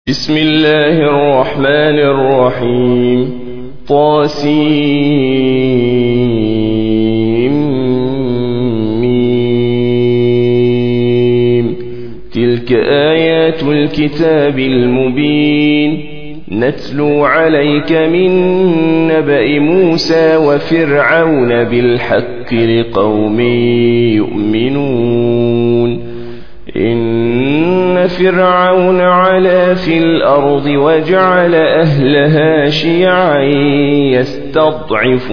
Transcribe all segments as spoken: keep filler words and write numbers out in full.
بسم الله الرحمن الرحيم. طاسيم. تلك آيات الكتاب المبين نتلو عليك من نبأ موسى وفرعون بالحق لقوم يؤمنون. إن فرعون علا في الأرض وجعل أهلها شيعا يستضعف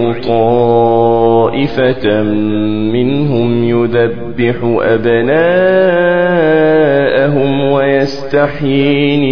طائفة منهم يذبح أبناءهم ويستحيي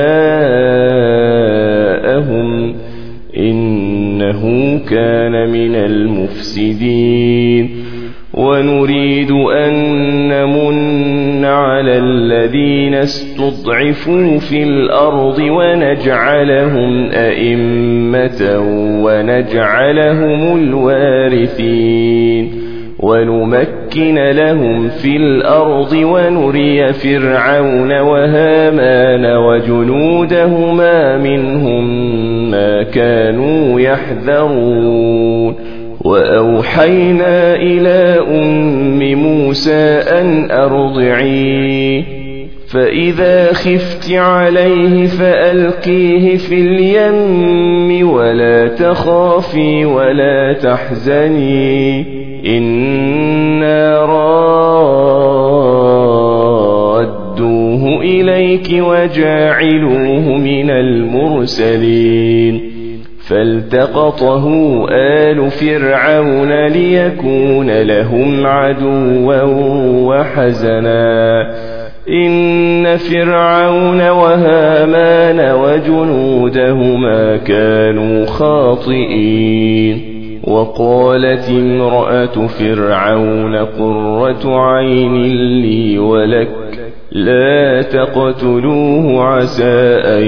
نساءهم إنه كان من المفسدين. ونريد أن نمن على الذين استضعفوا في الأرض ونجعلهم أئمة ونجعلهم الوارثين ونمكن لهم في الأرض ونري فرعون وهامان وجنودهما منهم ما كانوا يحذرون. وأوحينا إلى أم موسى أن أرضعيه فإذا خفت عليه فألقيه في اليم ولا تخافي ولا تحزني إنا رادوه إليك وجاعلوه من المرسلين. فالتقطه آل فرعون ليكون لهم عدوا وحزنا إن فرعون وهامان وجنودهما كانوا خاطئين. وقالت امرأة فرعون قرة عين لي ولك لا تقتلوه عسى أن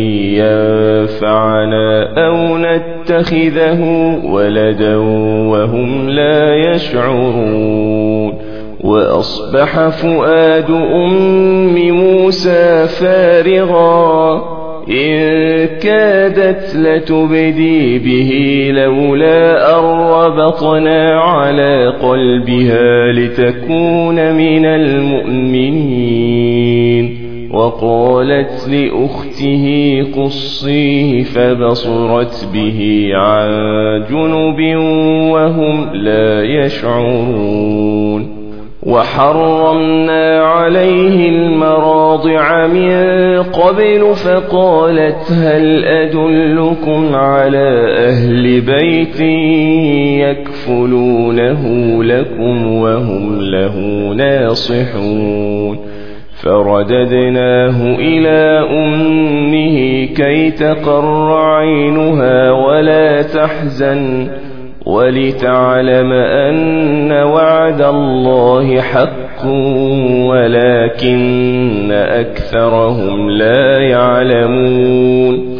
ينفعنا أو نتخذه ولدا وهم لا يشعرون. وأصبح فؤاد أم موسى فارغا إن كادت لتبدي به لولا أن ربطنا على قلبها لتكون من المؤمنين. وقالت لأخته قصيه فبصرت به عن جنب وهم لا يشعرون. وحرمنا عليه المراضع من قبل فقالت هل أدلكم على أهل بيت يكفلونه لكم وهم له ناصحون. فرددناه إلى أمه كي تقر عينها ولا تحزن ولتعلم أن وعد الله حق ولكن أكثرهم لا يعلمون.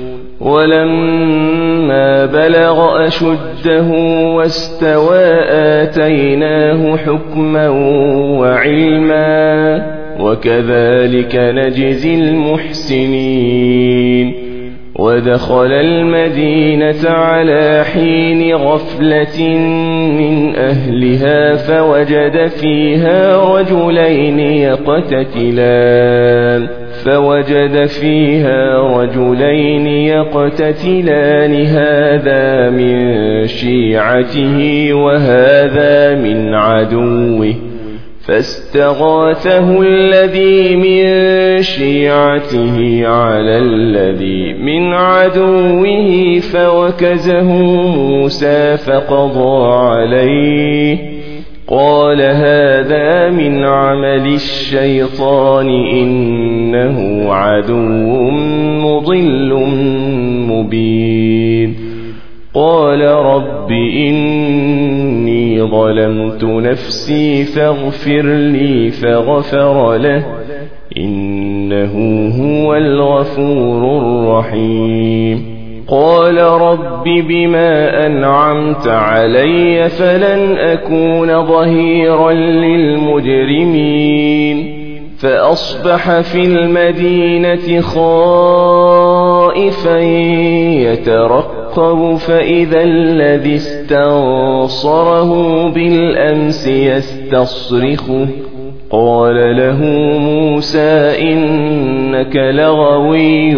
ولما بلغ أشده واستوى آتيناه حكما وعلما وكذلك نجزي المحسنين. ودخل المدينة على حين غفلة من أهلها فوجد فيها رجلين يقتتلان فوجد فيها رجلين يقتتلان هذا من شيعته وهذا من عدوه فاستغاثه الذي من شيعته على الذي من عدوه فوكزه موسى فقضى عليه قال هذا من عمل الشيطان إنه عدو مضل مبين. قال رب إني ظلمت نفسي فاغفر لي فغفر له إنه هو الغفور الرحيم. قال رب بما أنعمت علي فلن أكون ظهيرا للمجرمين فأصبح في المدينة خائفا يترقب فإذا الذي استنصره بالأمس يستصرخه قال له موسى إنك لغوي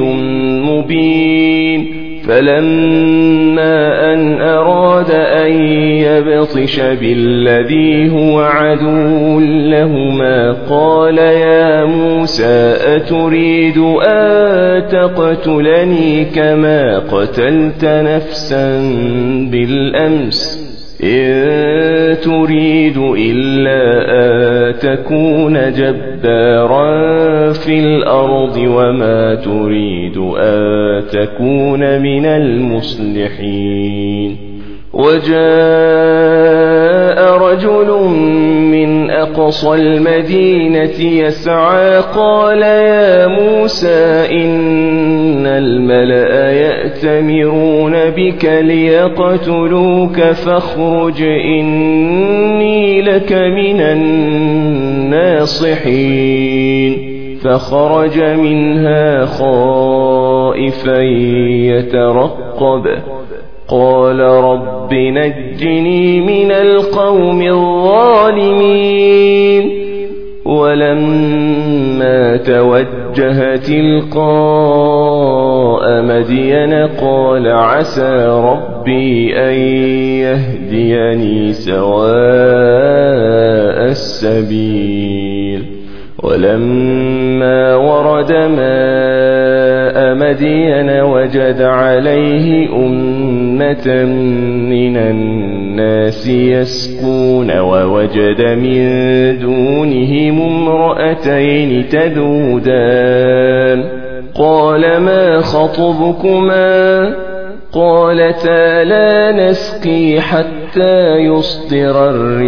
مبين فلما أن أراد أن يبطش بالذي هو عدو لهما قال يا موسى أتريد أن تقتلني كما قتلت نفسا بالأمس إن تريد إلا أن تكون جبارا في الأرض وما تريد أن تكون من المصلحين وجاء رجل من أقصى المدينة يسعى قال يا موسى إن الملأ يأتمرون بك ليقتلوك فاخرج إني لك من الناصحين فخرج منها خائفا يترقب قال رب نجني من القوم الظالمين ولما توجه تلقاء مدين قال عسى ربي أن يهديني سواء السبيل ولما ورد ماء مدين وجد عليه أمة من الناس يسقون ووجد من دونهم امرأتين تذودان قال ما خطبكما قالتا لا نسقي حتى يصدر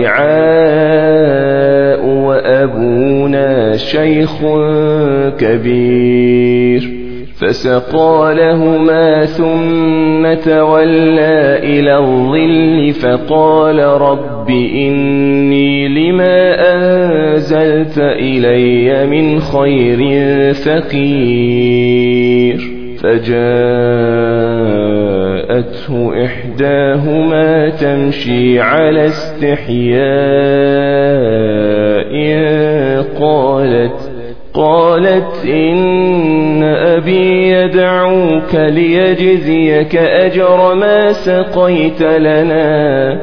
الرعاء وأبونا شيخ كبير فسقى لهما ثم تولى إلى الظل فقال رب إني لما أنزلت إلي من خير فقير فجاءته إحداهما تمشي على استحياء قالت قالت إن أبي يدعوك ليجزيك أجر ما سقيت لنا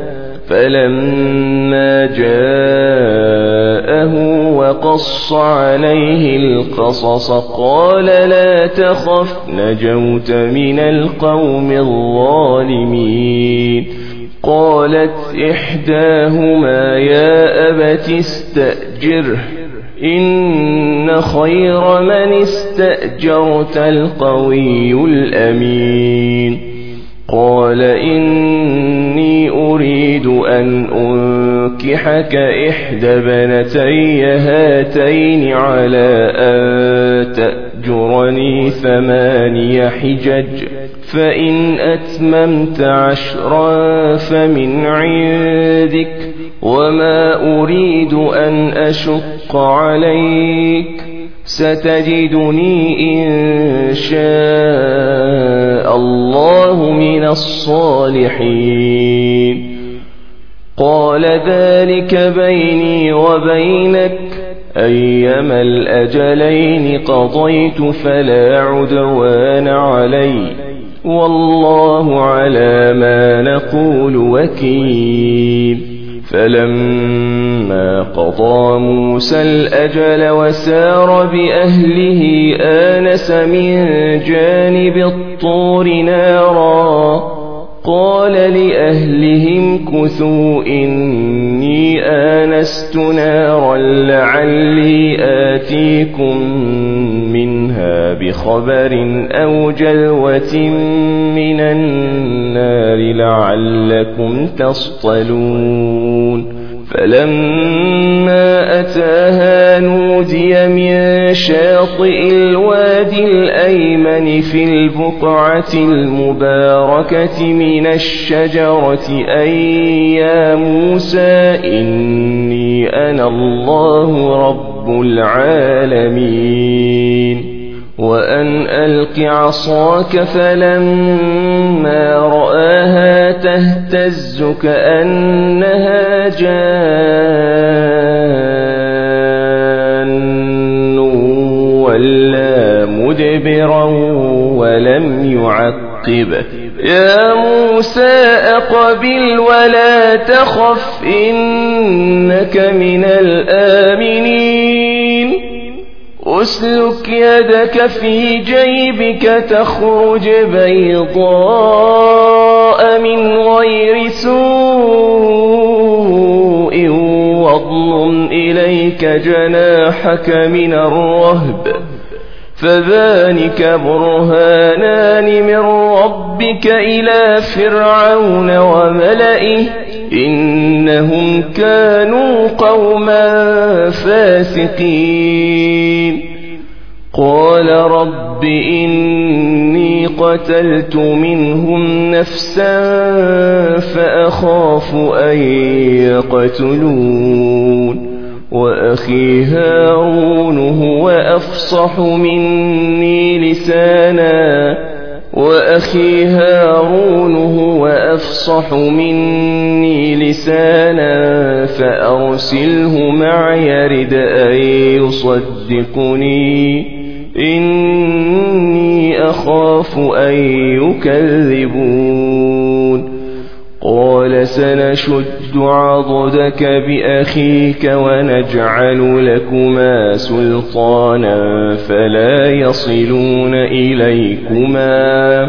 فلما جاءه وقص عليه القصص قال لا تخف نجوت من القوم الظالمين قالت إحداهما يا أبت استأجره إن خير من استأجرت القوي الأمين قال إني أريد أن أنكحك إحدى بنتي هاتين على أن تأجرني ثماني حجج فإن أتممت عشرا فمن عندك وما أريد أن أشق عليك ستجدني إن شاء الله من الصالحين قال ذلك بيني وبينك أيما الأجلين قضيت فلا عدوان علي والله على ما نقول وكيل فلما قضى موسى الأجل وسار بأهله آنس من جانب الطور نارا قال لأهلهم كثوا إني آنست نارا لعلي آتيكم منها بخبر أو جلوة من النار لعلكم تصطلون فلما أتاها نودي من شاطئ الوادي الأيمن في البقعة المباركة من الشجرة أن يا موسى إني أنا الله رب العالمين وأن ألق عصاك فلما رآها تهتز كأنها جان ولا مدبرا ولم يعقب يا موسى أقبل ولا تخف إنك من الآمنين أسلك يدك في جيبك تخرج بيضاء من غير سوء واضمم إليك جناحك من الرهب فذلك برهانان من ربك إلى فرعون وملئه إنهم كانوا قوما فاسقين قال رب إني قتلت منهم نفسا فأخاف أن يقتلون وأخي هارون هو أفصح مني لسانا وأخي هارون هو أفصح مني لسانا فأرسله معي يرد أن يصدقني إني أخاف أن يكذبون قال سنشد عضدك بأخيك ونجعل لكما سلطانا فلا يصلون إليكما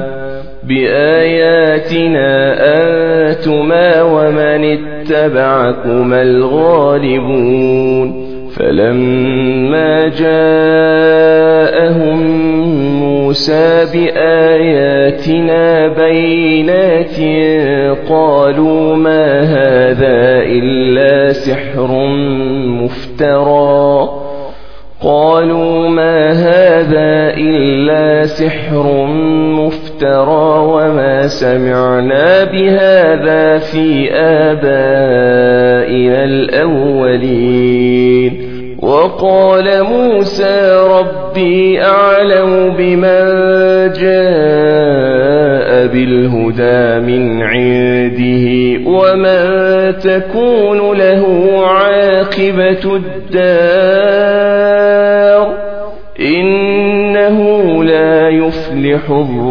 بآياتنا أنتما ومن اتبعكما الغالبون فلما جاءهم موسى بآياتنا بينات قالوا ما هذا إلا سحر مفترى قالوا ما هذا إلا سحر مفترى وما سمعنا بهذا في آبائنا الأولين وقال موسى ربي أعلم بمن جاء بالهدى من عنده ومن تكون له عاقبة الدار إنه لا يفلح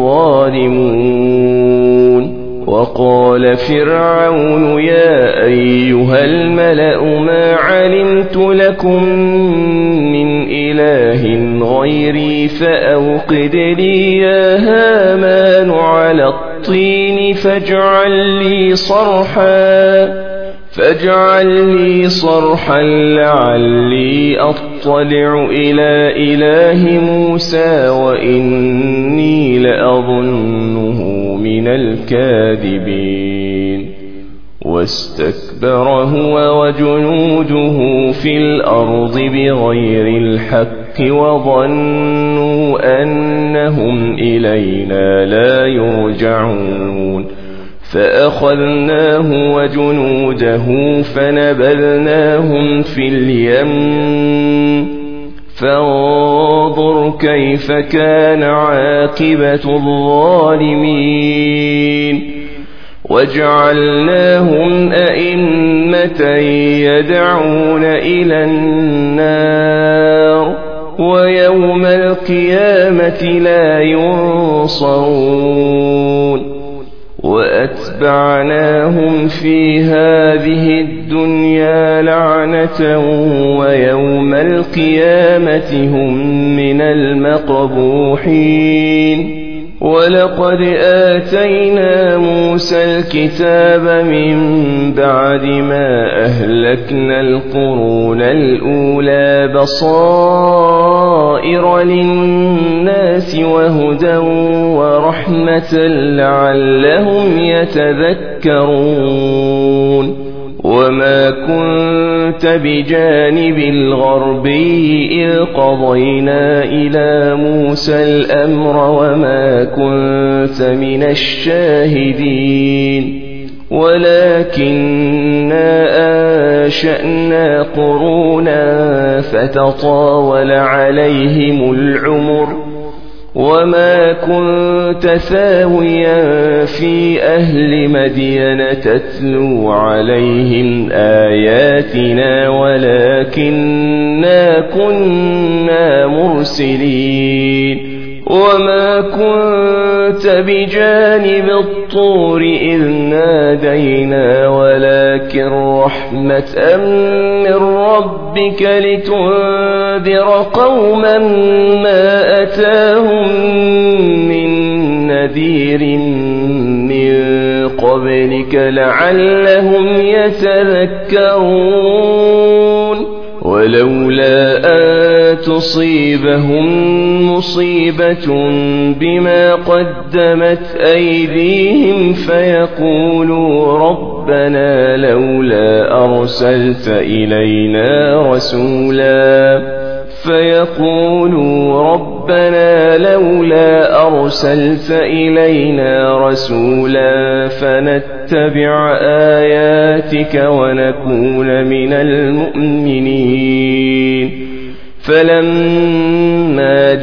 الظالمون وقال فرعون يا أيها الملأ ما علمت لكم من إله غيري فأوقد لي يا هامان على الطين فاجعل لي صرحا فاجعل لي صرحا لعلي أطلع إلى إله موسى وإني لأظنه من الكاذبين واستكبر هو وجنوده في الأرض بغير الحق وظنوا أنهم إلينا لا يرجعون فأخذناه وجنوده فنبذناهم في اليم فانظر كيف كان عاقبة الظالمين وجعلناهم أئمة يدعون إلى النار ويوم القيامة لا ينصرون وأتبعناهم في هذه الدنيا لعنة ويوم القيامة هم من المقبوحين ولقد آتينا موسى الكتاب من بعد ما أهلكنا القرون الأولى بصائر للناس وهدى ورحمة لعلهم يتذكرون وما كنت بجانب الغربي إذ قضينا إلى موسى الأمر وما كنت من الشاهدين ولكننا أنشأنا قرونا فتطاول عليهم العمر وما كنت ثاويا في أهل مدين تتلو عليهم آياتنا ولكننا كنا مرسلين وما كنت بجانب الطور إذ نادينا ولكن رحمة من ربك لتنذر قوما ما أتاهم من نذير من قبلك لعلهم يتذكرون ولولا أن تصيبهم مصيبة بما قدمت أيديهم فيقولوا ربنا لولا أرسلت إلينا رسولا فيقولوا ربنا لولا أرسلت إلينا رسولا فنتبع آياتك ونكون من المؤمنين فلما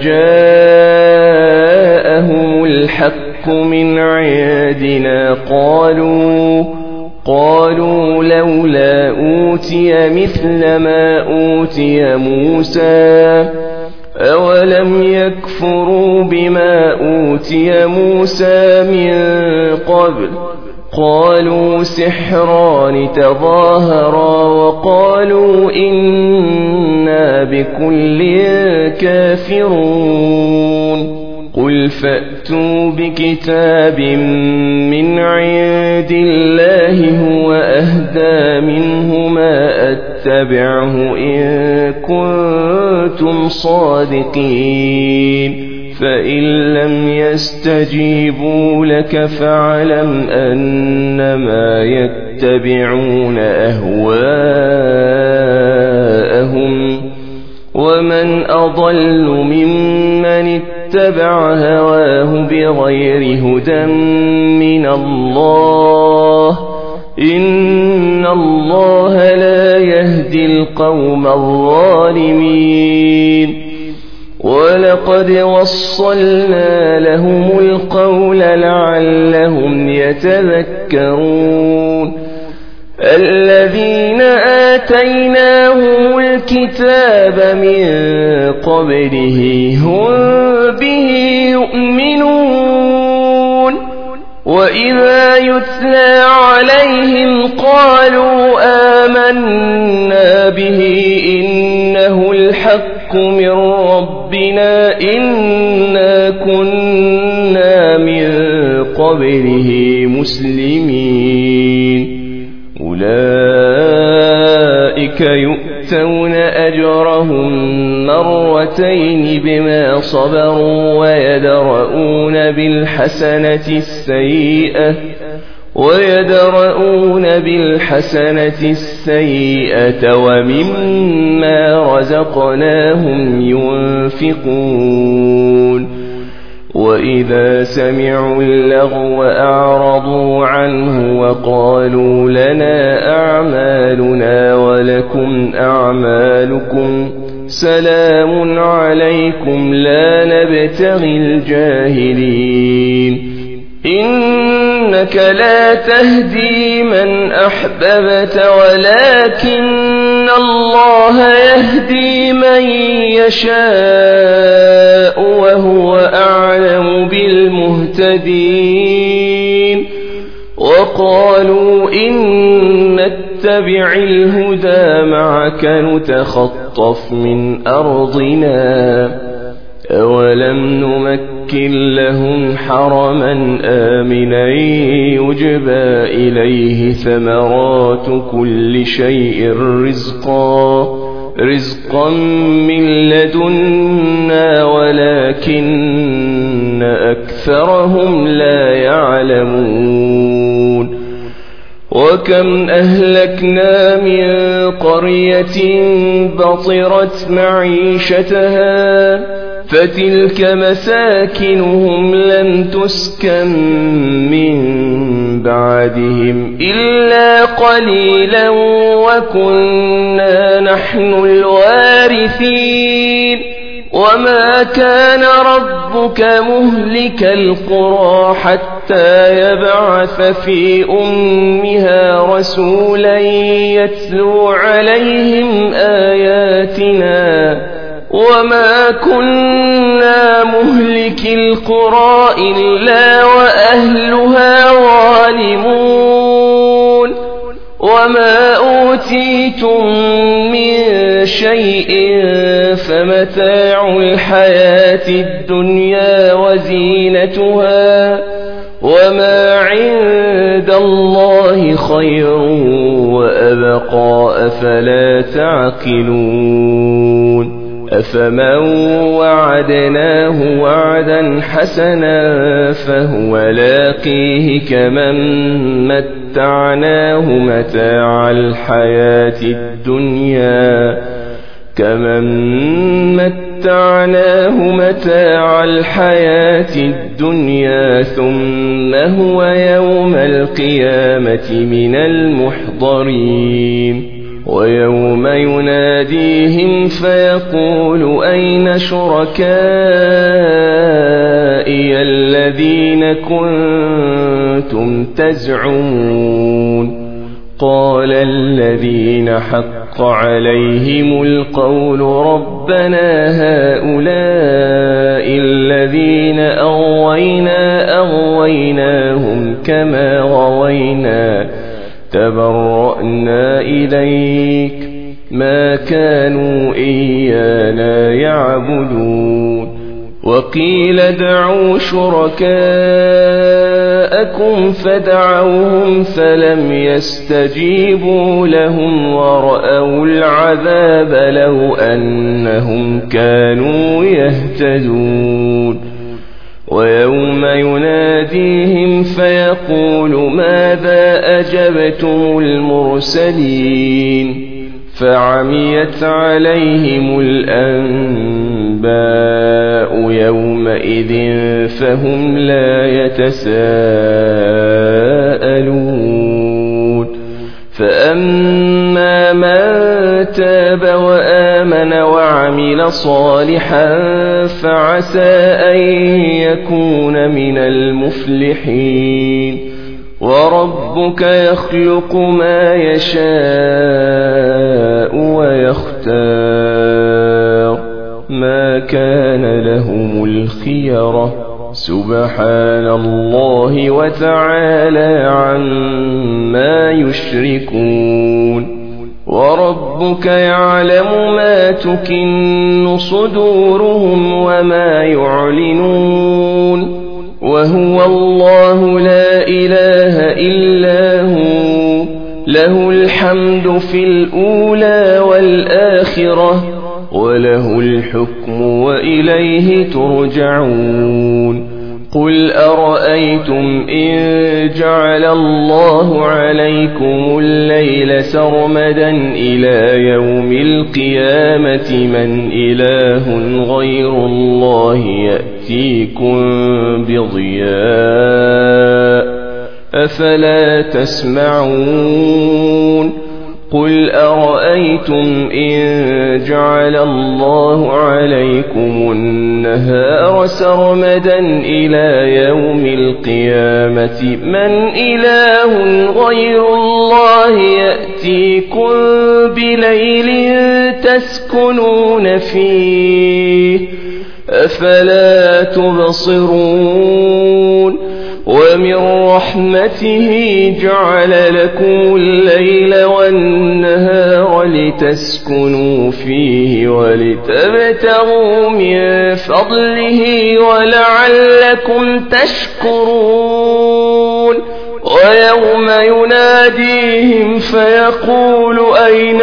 جاءهم الحق من عندنا قالوا قالوا لولا أوتي مثل ما أوتي موسى أولم يكفروا بما أوتي موسى من قبل قالوا سحران تظاهرا وقالوا إنا بكل كافرون قل فأتوا بكتاب من عند الله هو أهدى منه ما أتبعه إن كنتم صادقين فإن لم يستجيبوا لك فاعلم أنما يتبعون أهواءهم ومن أضل ممن اتبع هواه بغير هدى من الله إن الله لا يهدي القوم الظالمين ولقد وصلنا لهم القول لعلهم يتذكرون الذين آتيناهم الكتاب من قبله هم به يؤمنون وإذا يتلى عليهم قالوا آمنا به إنه الحق من ربنا إنا كنا من قبله مسلمين أولئك يؤتون أجرهم مرتين بما صبروا ويدرؤون بالحسنة السيئة ويدرؤون بالحسنة السيئة ومما رزقناهم ينفقون وإذا سمعوا اللغو أعرضوا عنه وقالوا لنا أعمالنا ولكم أعمالكم سلام عليكم لا نبتغي الجاهلين إنك لا تهدي من أحببت ولكن الله يهدي من يشاء وهو أعلم بالمهتدين وقالوا إن نتبع الهدى معك نتخطف من أرضنا أولم نمكن لهم حرما آمنا يجبى إليه ثمرات كل شيء رزقا رزقا من لدنا ولكن أكثرهم لا يعلمون وكم أهلكنا من قرية بطرت معيشتها فتلك مساكنهم لم تسكن من بعدهم إلا قليلا وكنا نحن الوارثين وما كان ربك مهلك القرى حتى يبعث في أمها رسولا يتلو عليهم آياتنا وما كنا مهلك القرى إلا وأهلها ظالمون وما أوتيتم من شيء فمتاع الحياة الدنيا وزينتها وما عند الله خير وأبقى أفلا تعقلون أفمن وعدناه وعدا حسنا فهو لاقيه كمن متعناه متاع الحياة الدنيا كمن متعناه متاع الحياة الدنيا ثم هو يوم القيامة من المحضرين ويوم يناديهم فيقول أين شركائي الذين كنتم تزعمون قال الذين حق عليهم القول ربنا هؤلاء الذين أغوينا أغويناهم كما غوينا تبرأنا إليك ما كانوا إيانا يعبدون وقيل ادعوا شركاءكم فدعوهم فلم يستجيبوا لهم ورأوا العذاب لو أنهم كانوا يهتدون ويوم يناديهم فيقول ماذا أجبتم المرسلين فعميت عليهم الأنباء يومئذ فهم لا يتساءلون فأما من تاب وآمن وعمل صالحا فعسى أن يكون من المفلحين وربك يخلق ما يشاء ويختار ما كان لهم الخيرة سبحان الله وتعالى عما يشركون وربك يعلم ما تكن صدورهم وما يعلنون وهو الله لا إله إلا هو له الحمد في الأولى والآخرة وله الحكم وإليه ترجعون قل أرأيتم إن جعل الله عليكم الليل سرمدا إلى يوم القيامة من إله غير الله يأتيكم بضياء أفلا تسمعون قل أرأيتم إن جعل الله عليكم النهار سرمدا إلى يوم القيامة من إله غير الله يأتيكم بليل تسكنون فيه أفلا تبصرون ومن رحمته جعل لكم الليل والنهار لتسكنوا فيه ولتبتغوا من فضله ولعلكم تشكرون ويوم يناديهم فيقول أين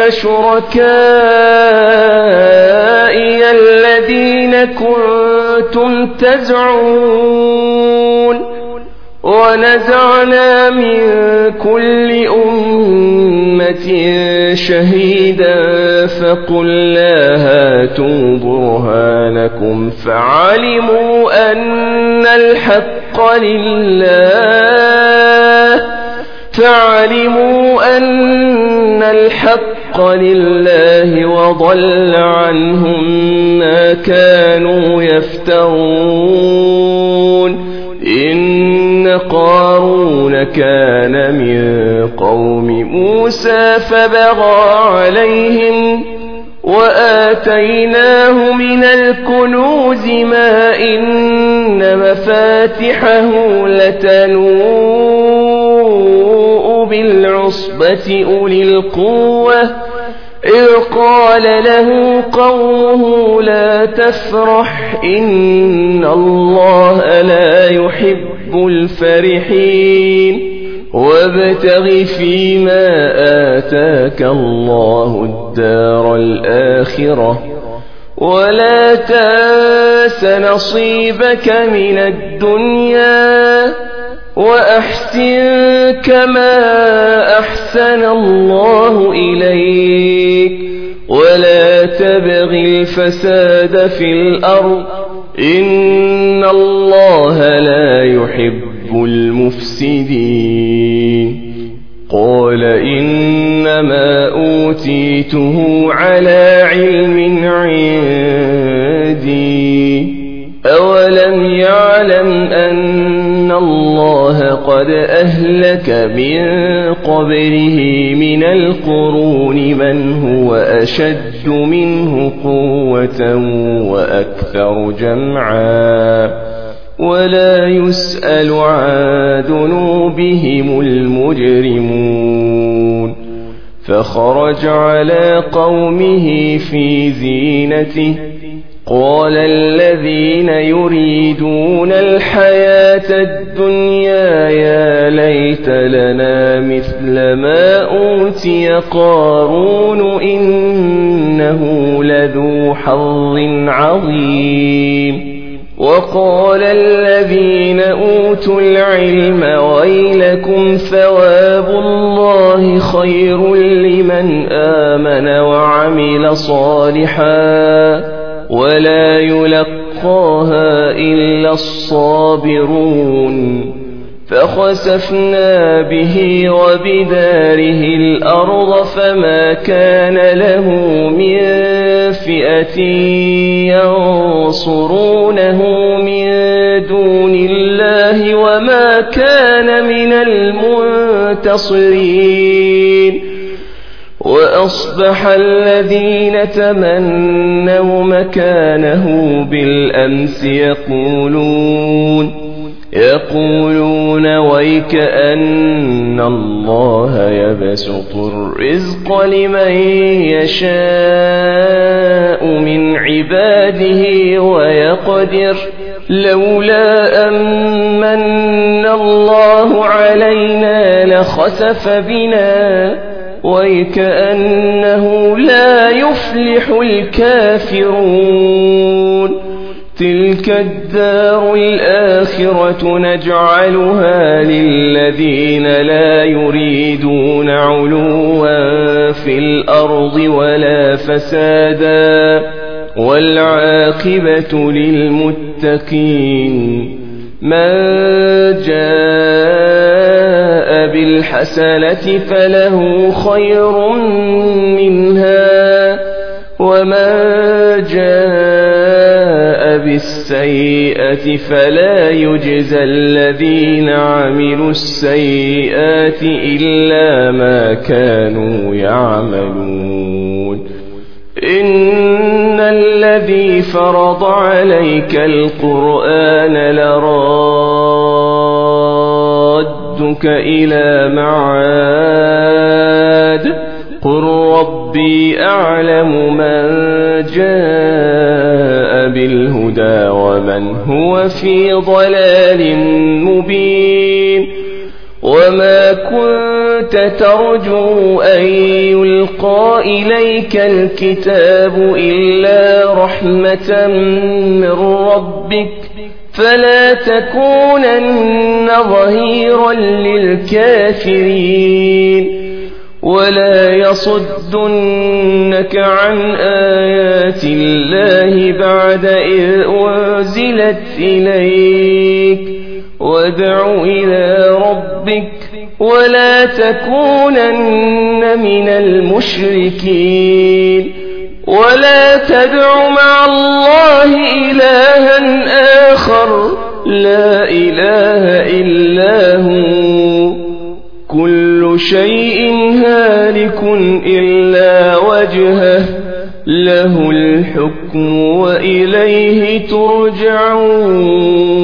شركائي الذين كنتم تزعمون ونزعنا من كل أمة شهيدا فقلنا هاتوا برهانكم فعلموا أن الحق لله فعلموا أن الحق لله وضل عنهم ما كانوا يفترون إن قارون كان من قوم موسى فبغى عليهم وآتيناه من الكنوز ما إن مفاتحه لتنوء بالعصبة أولي القوة إذ قال له قومه لا تفرح إن الله لا يحب الفرحين وابتغ فيما آتاك الله الدار الآخرة ولا تنس نصيبك من الدنيا وأحسن كما أحسن الله إليك ولا تبغ الفساد في الأرض إن الله لا يحب المفسدين قال إنما أوتيته على علم عندي أولم يعلم أن الله قد أهلك من قبله من القرون من هو أشد منه قوة وأكثر جمعا ولا يسأل عن ذنوبهم المجرمون فخرج على قومه في زينته قال الذين يريدون الحياة الدنيا يا ليت لنا مثل ما أوتي قارون إنه لذو حظ عظيم وقال الذين أوتوا العلم ويلكم ثواب الله خير لمن آمن وعمل صالحا ولا يلقاها إلا الصابرون فخسفنا به وبداره الأرض فما كان له من فئة ينصرونه من دون الله وما كان من المنتصرين وأصبح الذين تمنوا مكانه بالأمس يقولون يقولون ويكأن الله يبسط الرزق لمن يشاء من عباده ويقدر لولا أمن الله علينا لخسف بنا ويكأنه لا يفلح الكافرون تلك الدار الآخرة نجعلها للذين لا يريدون علوا في الأرض ولا فسادا والعاقبة للمتقين من جاء بالحسنة فله خير منها ومن جاء بالسيئة فلا يجزى الذين عملوا السيئات إلا ما كانوا يعملون إن الذي فرض عليك القرآن لرادك إلى معاد قل ربي أعلم من جاء بالهدى ومن هو في ضلال مبين وما كنت ترجو أن يلقى إليك الكتاب إلا رحمة من ربك فلا تكونن ظهيرا للكافرين ولا يصدنك عن آيات الله بعد إذ أنزلت إليك وادع إلى ربك ولا تكونن من المشركين ولا تدع مع الله إلها آخر لا إله إلا هو كل شيء هالك إلا وجهه له الحكم وإليه ترجعون